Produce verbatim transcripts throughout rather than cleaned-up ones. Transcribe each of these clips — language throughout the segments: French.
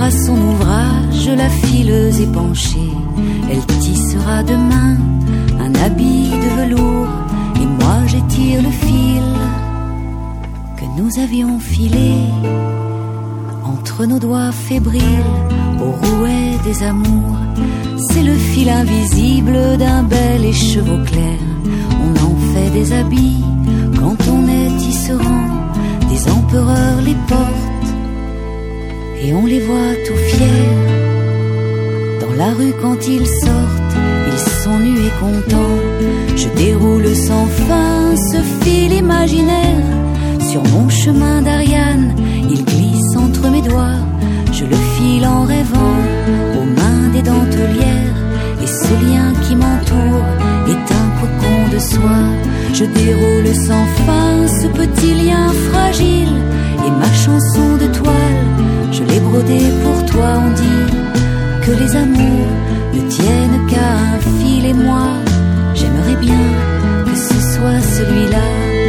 à son ouvrage, la fileuse épanchée. Elle tissera demain un habit de velours, et moi j'étire le fil que nous avions filé entre nos doigts fébriles au rouet des amours. C'est le fil invisible d'un bel écheveau clair. On en fait des habits quand on est tisserand. Des empereurs les portent et on les voit tout fiers. Dans la rue quand ils sortent, ils sont nus et contents. Je déroule sans fin ce fil imaginaire. Sur mon chemin d'Ariane, il glisse entre mes doigts. Je le file en rêvant aux mains des dentelières. Et ce lien qui m'entoure est un cocon de soie. Je déroule sans fin ce petit lien fragile. Et ma chanson de toile, je l'ai brodée pour toi. On dit que les amours ne tiennent qu'à un fil. Et moi, j'aimerais bien que ce soit celui-là.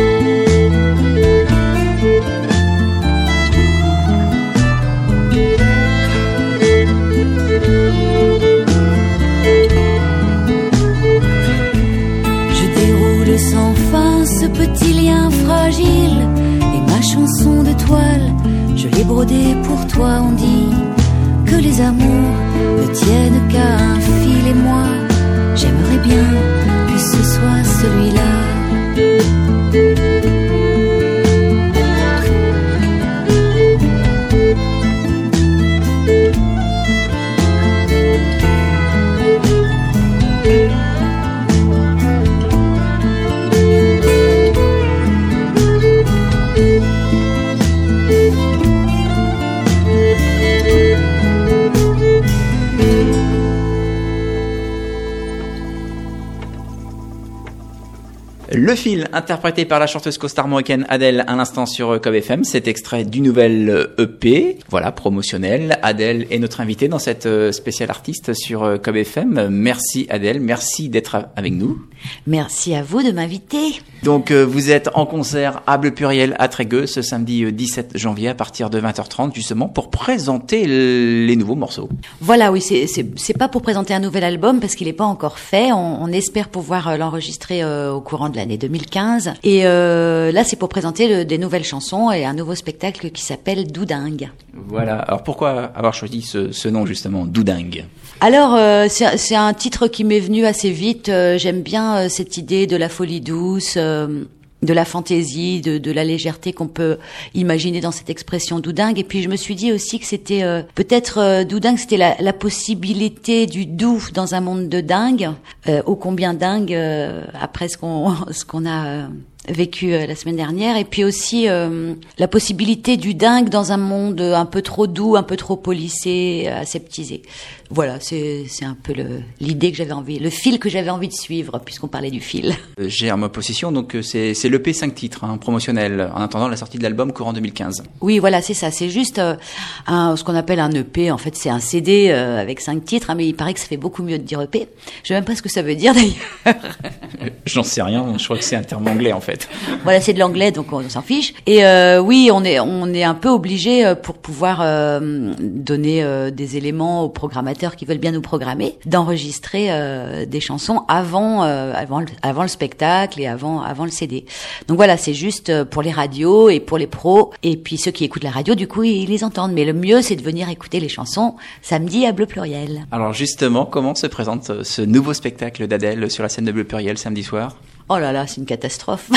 Sans fin ce petit lien fragile. Et ma chanson de toile, je l'ai brodée pour toi. On dit que les amours ne tiennent qu'à un fil. Et moi, j'aimerais bien que ce soit celui-là. Le fil, interprété par la chanteuse costarmoricaine Adèle à l'instant sur Cob F M, c'est extrait du nouvel E P, voilà, promotionnel. Adèle est notre invitée dans cette spéciale artiste sur Cob F M. Merci Adèle, merci d'être avec nous. Merci à vous de m'inviter. Donc euh, vous êtes en concert à Bleu Pluriel à Trégueux ce samedi dix-sept janvier à partir de vingt heures trente justement pour présenter les nouveaux morceaux. Voilà, oui, c'est, c'est, c'est pas pour présenter un nouvel album parce qu'il n'est pas encore fait. On, on espère pouvoir l'enregistrer euh, au courant de l'année deux mille quinze. Et euh, là, c'est pour présenter le, des nouvelles chansons et un nouveau spectacle qui s'appelle Doudingue. Voilà. Alors pourquoi avoir choisi ce, ce nom justement, Doudingue ? Alors, euh, c'est, c'est un titre qui m'est venu assez vite. Euh, j'aime bien euh, cette idée de la folie douce, euh, de la fantaisie, de, de la légèreté qu'on peut imaginer dans cette expression doudingue. Et puis, je me suis dit aussi que c'était euh, peut-être euh, doudingue, c'était la, la possibilité du doux dans un monde de dingue. Euh, ô combien dingue euh, après ce qu'on ce qu'on a euh, vécu euh, la semaine dernière. Et puis aussi euh, la possibilité du dingue dans un monde un peu trop doux, un peu trop policé, aseptisé. Voilà, c'est c'est un peu le l'idée que j'avais envie, le fil que j'avais envie de suivre, puisqu'on parlait du fil. J'ai en ma possession, donc c'est c'est l'E P cinq titres, hein, promotionnel, en attendant la sortie de l'album courant deux mille quinze. Oui, voilà, c'est ça. C'est juste euh, un, ce qu'on appelle un E P. En fait, c'est un C D euh, avec cinq titres, hein, mais il paraît que ça fait beaucoup mieux de dire E P. Je sais même pas ce que ça veut dire d'ailleurs. J'en sais rien. Je crois que c'est un terme anglais en fait. Voilà, c'est de l'anglais, donc on, on s'en fiche. Et euh, oui, on est on est un peu obligé pour pouvoir euh, donner euh, des éléments aux programmateurs qui veulent bien nous programmer, d'enregistrer euh, des chansons avant euh, avant le, avant le spectacle et avant avant le C D. Donc voilà, c'est juste pour les radios et pour les pros, et puis ceux qui écoutent la radio, du coup, ils les entendent. Mais le mieux, c'est de venir écouter les chansons samedi à Bleu Pluriel. Alors justement, comment se présente ce nouveau spectacle d'Adèle sur la scène de Bleu Pluriel samedi soir ? Oh là là, c'est une catastrophe.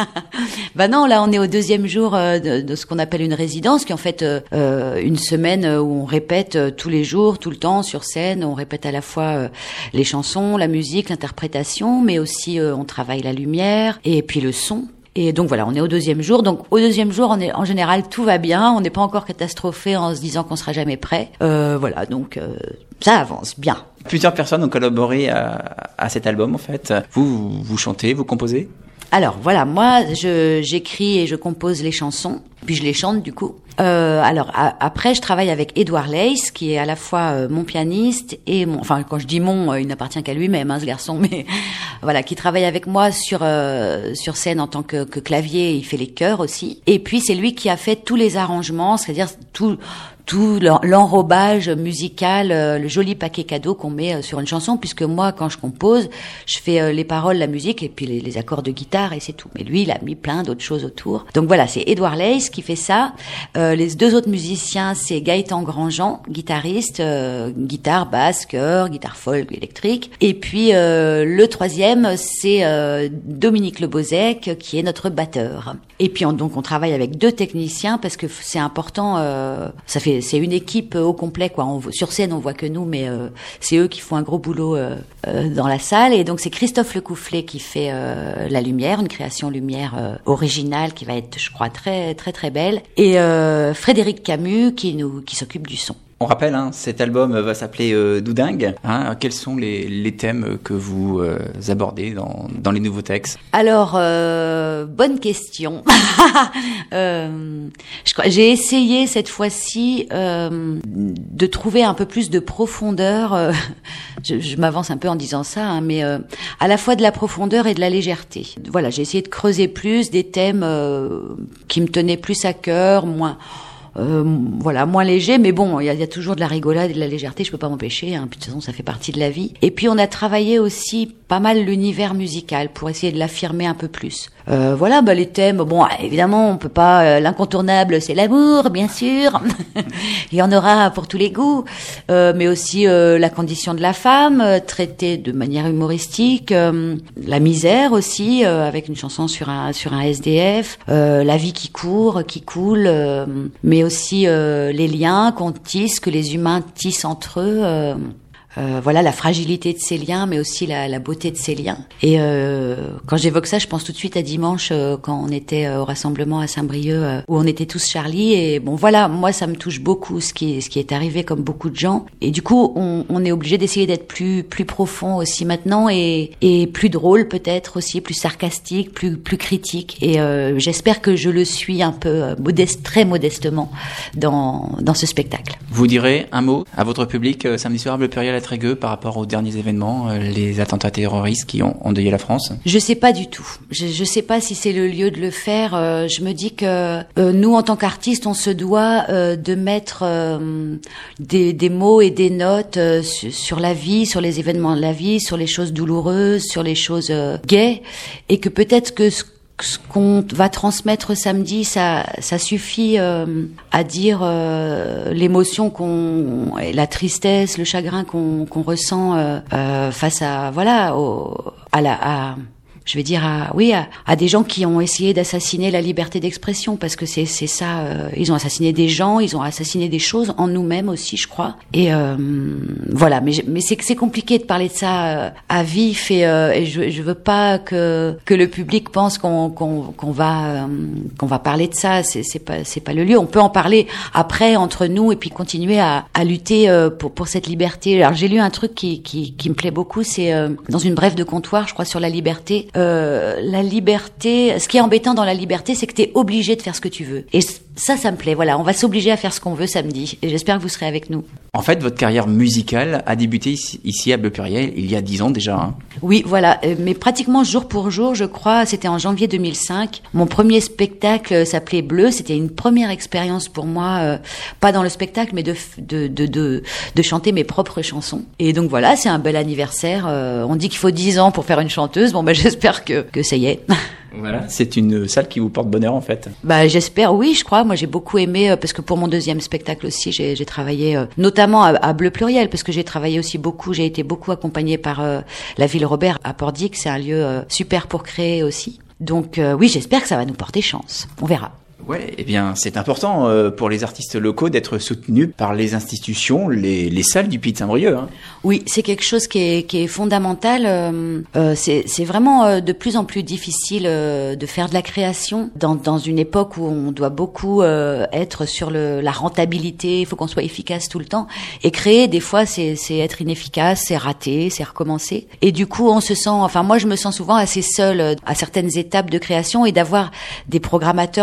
Bah non, là on est au deuxième jour euh, de, de ce qu'on appelle une résidence, qui est en fait euh, une semaine où on répète euh, tous les jours, tout le temps sur scène. On répète à la fois euh, les chansons, la musique, l'interprétation, mais aussi euh, on travaille la lumière et puis le son. Et donc voilà, on est au deuxième jour. Donc au deuxième jour, on est en général tout va bien. On n'est pas encore catastrophé en se disant qu'on sera jamais prêt. Euh, voilà, donc euh, ça avance bien. Plusieurs personnes ont collaboré à, à cet album en fait. Vous, vous chantez, vous composez ? Alors voilà, moi je j'écris et je compose les chansons, puis je les chante du coup. Euh, alors a, après je travaille avec Édouard Leys, qui est à la fois euh, mon pianiste et mon, enfin quand je dis mon, euh, il n'appartient qu'à lui-même, hein, ce garçon, mais voilà, qui travaille avec moi sur euh, sur scène en tant que, que clavier, il fait les chœurs aussi. Et puis c'est lui qui a fait tous les arrangements, c'est-à-dire tout tout l'enrobage musical, euh, le joli paquet cadeau qu'on met euh, sur une chanson, puisque moi, quand je compose, je fais euh, les paroles, la musique et puis les, les accords de guitare et c'est tout. Mais lui, il a mis plein d'autres choses autour. Donc voilà, c'est Édouard Leys qui fait ça. Euh, les deux autres musiciens, c'est Gaëtan Grandjean, guitariste, euh, guitare, basse, chœur, guitare folk, électrique. Et puis euh, le troisième, c'est euh, Dominique Lebozec, qui est notre batteur. Et puis on, donc on travaille avec deux techniciens parce que c'est important. Euh, ça fait, c'est une équipe au complet, quoi. On, sur scène, on voit que nous, mais euh, c'est eux qui font un gros boulot euh, euh, dans la salle. Et donc c'est Christophe Lecoufflet qui fait euh, la lumière, une création lumière euh, originale qui va être, je crois, très très très belle. Et euh, Frédéric Camus qui nous qui s'occupe du son. On rappelle, hein, cet album va s'appeler euh, Doudingue. Hein, quels sont les, les thèmes que vous euh, abordez dans, dans les nouveaux textes? Alors, euh, bonne question. euh, je crois, j'ai essayé cette fois-ci euh, de trouver un peu plus de profondeur. Euh, je, je m'avance un peu en disant ça, hein, mais euh, à la fois de la profondeur et de la légèreté. Voilà, j'ai essayé de creuser plus des thèmes euh, qui me tenaient plus à cœur, moins... Euh, voilà, moins léger, mais bon, il y a, y a toujours de la rigolade et de la légèreté, je peux pas m'empêcher, hein, puis de toute façon ça fait partie de la vie. Et puis on a travaillé aussi pas mal l'univers musical pour essayer de l'affirmer un peu plus. Euh, voilà, bah les thèmes, bon, évidemment, on peut pas, euh, l'incontournable, c'est l'amour, bien sûr. Il y en aura pour tous les goûts, euh, mais aussi euh, la condition de la femme, euh, traitée de manière humoristique, euh, la misère aussi, euh, avec une chanson sur un sur un S D F, euh, la vie qui court, qui coule, euh, mais aussi euh, les liens qu'on tisse, que les humains tissent entre eux. Euh, Euh, voilà, la fragilité de ces liens, mais aussi la, la beauté de ces liens. Et euh, quand j'évoque ça, je pense tout de suite à dimanche, euh, quand on était euh, au rassemblement à Saint-Brieuc, euh, où on était tous Charlie. Et bon, voilà, moi, ça me touche beaucoup, ce qui est, ce qui est arrivé comme beaucoup de gens. Et du coup, on, on est obligé d'essayer d'être plus, plus profond aussi maintenant, et, et plus drôle peut-être aussi, plus sarcastique, plus, plus critique. Et euh, j'espère que je le suis un peu euh, modeste, très modestement dans, dans ce spectacle. Vous direz un mot à votre public euh, samedi soir, Bleu Pluriel à Trégueux, par rapport aux derniers événements, euh, les attentats terroristes qui ont endeuillé la France? Je sais pas du tout. Je, je sais pas si c'est le lieu de le faire. Euh, je me dis que euh, nous, en tant qu'artistes, on se doit euh, de mettre euh, des, des mots et des notes euh, sur, sur la vie, sur les événements de la vie, sur les choses douloureuses, sur les choses euh, gaies, et que peut-être que ce ce qu'on va transmettre samedi, ça, ça suffit euh, à dire euh, l'émotion qu'on, la tristesse, le chagrin qu'on, qu'on ressent euh, euh, face à voilà, au, à la, à, je vais dire à, oui, à, à des gens qui ont essayé d'assassiner la liberté d'expression, parce que c'est, c'est ça. Euh, ils ont assassiné des gens, ils ont assassiné des choses en nous-mêmes aussi, je crois. Et euh, voilà, mais mais c'est c'est compliqué de parler de ça euh, à vif, et, euh, et je je veux pas que que le public pense qu'on qu'on qu'on va euh, qu'on va parler de ça. C'est c'est pas c'est pas le lieu. On peut en parler après entre nous et puis continuer à à lutter euh, pour pour cette liberté. Alors j'ai lu un truc qui qui qui me plaît beaucoup, c'est euh, dans une brève de comptoir, je crois, sur la liberté. Euh, la liberté, ce qui est embêtant dans la liberté, c'est que t'es obligé de faire ce que tu veux. Et ça, ça me plaît. Voilà, on va s'obliger à faire ce qu'on veut samedi. Et j'espère que vous serez avec nous. En fait, votre carrière musicale a débuté ici, ici à Bleu Pluriel il y a dix ans déjà. Hein. Oui, voilà. Euh, mais pratiquement jour pour jour, je crois. C'était en janvier deux mille cinq. Mon premier spectacle s'appelait Bleu. C'était une première expérience pour moi, euh, pas dans le spectacle, mais de, de de de de chanter mes propres chansons. Et donc voilà, c'est un bel anniversaire. Euh, on dit qu'il faut dix ans pour faire une chanteuse. Bon, ben j'espère que que ça y est. Voilà, c'est une salle qui vous porte bonheur en fait. Bah j'espère, oui, je crois. Moi j'ai beaucoup aimé, euh, parce que pour mon deuxième spectacle aussi, j'ai, j'ai travaillé euh, notamment à, à Bleu Pluriel, parce que j'ai travaillé aussi beaucoup, j'ai été beaucoup accompagnée par euh, la Ville Robert à Pordic, c'est un lieu euh, super pour créer aussi. Donc euh, oui, j'espère que ça va nous porter chance. On verra. Ouais, eh bien, c'est important euh, pour les artistes locaux d'être soutenus par les institutions, les, les salles du Puy de Saint-Brieuc. Hein. Oui, c'est quelque chose qui est, qui est fondamental. Euh, euh, c'est, c'est vraiment euh, de plus en plus difficile euh, de faire de la création dans, dans une époque où on doit beaucoup euh, être sur le, la rentabilité. Il faut qu'on soit efficace tout le temps. Et créer, des fois, c'est, c'est être inefficace, c'est rater, c'est recommencer. Et du coup, on se sent, enfin moi, je me sens souvent assez seule à certaines étapes de création, et d'avoir des programmateurs de salles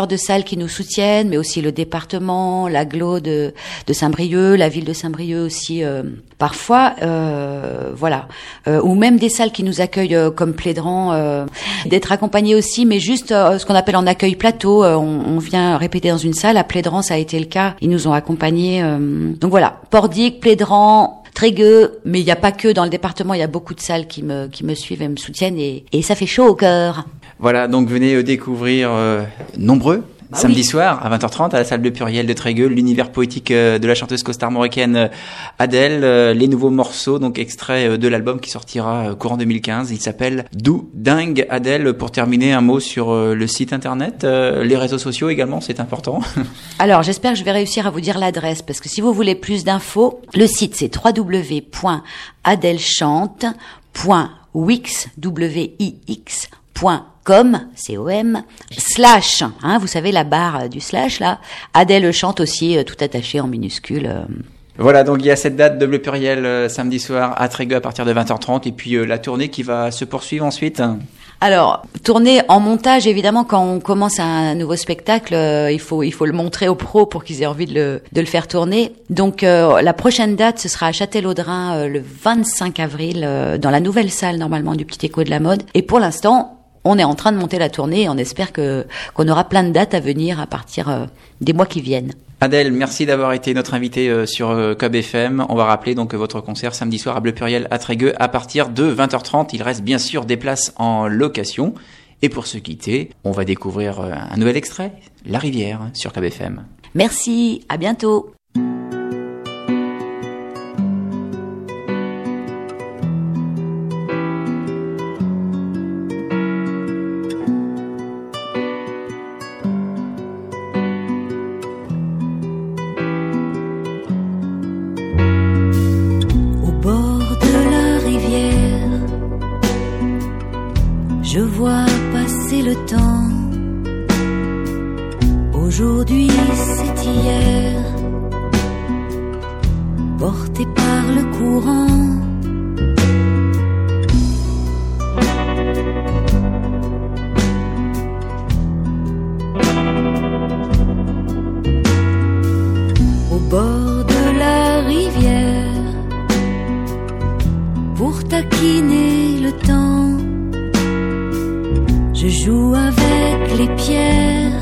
salles qui nous soutiennent, mais aussi le département, l'agglo de, de Saint-Brieuc, la ville de Saint-Brieuc aussi, euh, parfois, euh, voilà. Euh, ou même des salles qui nous accueillent euh, comme Plédran, euh, d'être accompagnés aussi, mais juste euh, ce qu'on appelle en accueil plateau. Euh, on, on vient répéter dans une salle. À Plédran, ça a été le cas. Ils nous ont accompagnés. Euh, donc voilà, Pordic, Plédran, Trégueux, mais il n'y a pas que dans le département, il y a beaucoup de salles qui me qui me suivent et me soutiennent et, et ça fait chaud au cœur. Voilà, donc venez découvrir euh, nombreux bah samedi oui. soir à vingt heures trente à la salle de Pluriel de Trégueux, l'univers poétique euh, de la chanteuse costarmoricaine euh, Adèle, euh, les nouveaux morceaux donc extraits euh, de l'album qui sortira euh, courant deux mille quinze. Il s'appelle Dou Dingue. Adèle, pour terminer, un mot sur euh, le site internet, euh, les réseaux sociaux également, c'est important. Alors, j'espère que je vais réussir à vous dire l'adresse, parce que si vous voulez plus d'infos, le site c'est w w w point adelchante point wix point com, C O M, slash, hein, vous savez la barre du slash là, Adèle chante aussi, euh, tout attaché en minuscule. Euh. Voilà, donc il y a cette date de Bleu Pluriel euh, samedi soir à Trégueux à partir de vingt heures trente et puis euh, la tournée qui va se poursuivre ensuite. Alors, tourner en montage, évidemment, quand on commence un nouveau spectacle, euh, il faut il faut le montrer aux pros pour qu'ils aient envie de le de le faire tourner. Donc, euh, la prochaine date, ce sera à Châtelleraudrin euh, le vingt-cinq avril, euh, dans la nouvelle salle normalement du Petit Écho de la Mode. Et pour l'instant, on est en train de monter la tournée et on espère que qu'on aura plein de dates à venir à partir euh, des mois qui viennent. Adèle, merci d'avoir été notre invitée euh, sur euh, Cob F M. On va rappeler donc votre concert samedi soir à Bleu Pluriel à Trégueux à partir de vingt heures trente. Il reste bien sûr des places en location. Et pour se quitter, on va découvrir euh, un nouvel extrait, La Rivière, sur Cob F M. Merci, à bientôt. Je vois passer le temps. Aujourd'hui c'est hier, porté par le courant. Au bord de la rivière, pour taquiner le temps, je joue avec les pierres,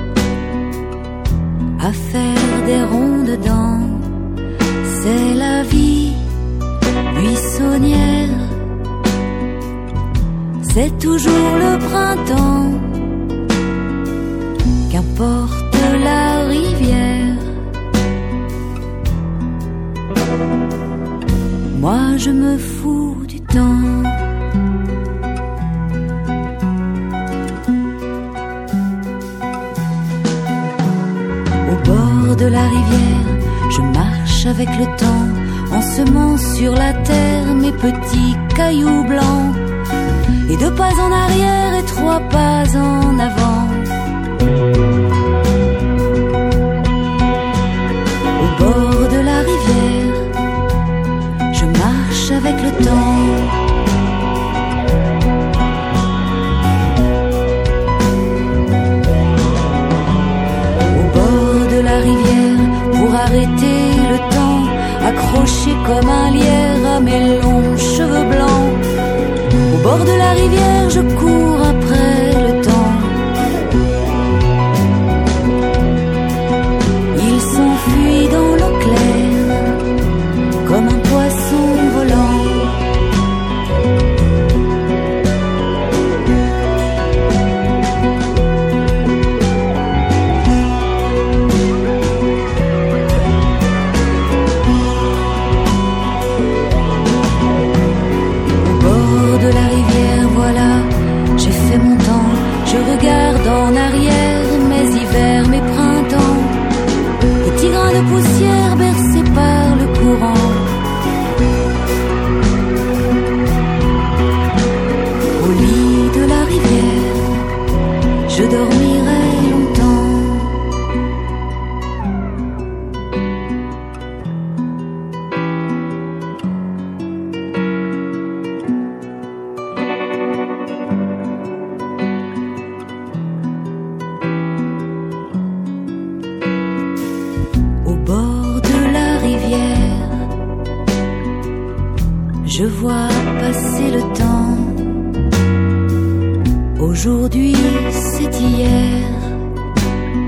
à faire des ronds dedans. C'est la vie buissonnière, c'est toujours le printemps, qu'importe la rivière. Moi je me fous du temps. De la rivière, je marche avec le temps, en semant sur la terre mes petits cailloux blancs, et deux pas en arrière et trois pas en avant. Au bord de la rivière, je marche avec le temps. Pour arrêter le temps, accroché comme un lierre à mes longs cheveux blancs. Au bord de la rivière, je cours après le temps. Il s'enfuit dans l'eau claire, comme un poisson volant. Je regarde en arrière mes hivers, mes printemps, petits grains de poussière bercés par le courant. Au lit de la rivière, je dormirai longtemps. je vois passer le temps. Aujourd'hui, c'est hier.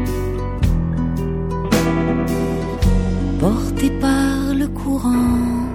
Porté par le courant.